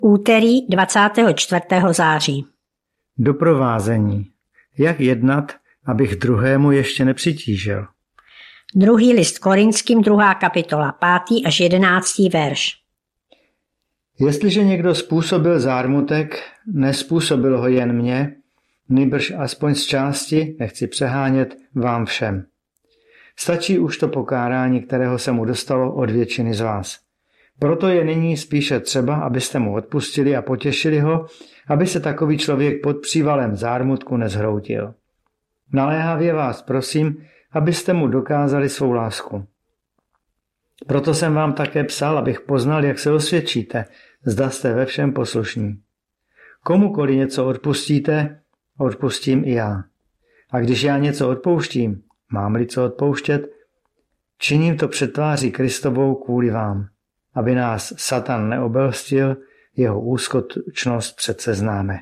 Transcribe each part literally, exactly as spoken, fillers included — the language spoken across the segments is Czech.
Úterý dvacátého čtvrtého září. Doprovázení. Jak jednat, abych druhému ještě nepřitížil? Druhý list Korinským, druhá kapitola, pátý až jedenáctý verš. Jestliže někdo způsobil zármutek, nespůsobil ho jen mně, nýbrž aspoň z části, nechci přehánět, vám všem. Stačí už to pokárání, kterého se mu dostalo od většiny z vás. Proto je nyní spíše třeba, abyste mu odpustili a potěšili ho, aby se takový člověk pod přívalem zármutku nezhroutil. Naléhavě vás prosím, abyste mu dokázali svou lásku. Proto jsem vám také psal, abych poznal, jak se osvědčíte, zda jste ve všem poslušní. Komukoli něco odpustíte, odpustím i já. A když já něco odpouštím, mám-li co odpouštět, činím to před tváří Kristovou kvůli vám, aby nás Satan neobelstil, jeho úskočnost přece známe.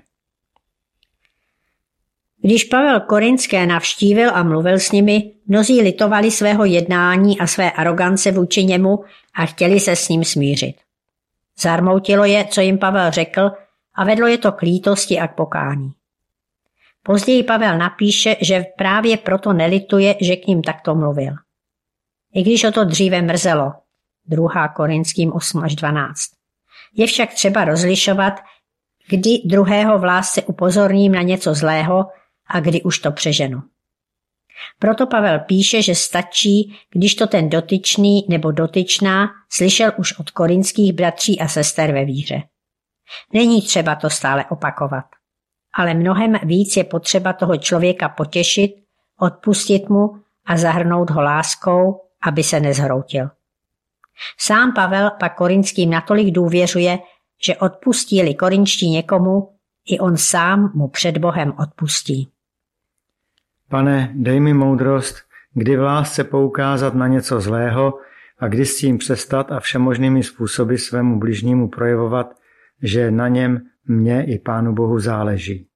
Když Pavel Korinské navštívil a mluvil s nimi, mnozí litovali svého jednání a své arogance vůči němu a chtěli se s ním smířit. Zarmoutilo je, co jim Pavel řekl, a vedlo je to k lítosti a k pokání. Později Pavel napíše, že právě proto nelituje, že k ním takto mluvil. I když ho to dříve mrzelo. druhá Korinským osm až dvanáct. Je však třeba rozlišovat, kdy druhého v lásce upozorním na něco zlého a kdy už to přeženu. Proto Pavel píše, že stačí, když to ten dotyčný nebo dotyčná slyšel už od korinských bratří a sester ve víře. Není třeba to stále opakovat. Ale mnohem víc je potřeba toho člověka potěšit, odpustit mu a zahrnout ho láskou, aby se nezhroutil. Sám Pavel pak Korinským natolik důvěřuje, že odpustí-li korinští někomu, i on sám mu před Bohem odpustí. Pane, dej mi moudrost, kdy v lásce poukázat na něco zlého a kdy s tím přestat a všemožnými způsoby svému bližnímu projevovat, že na něm mně i Pánu Bohu záleží.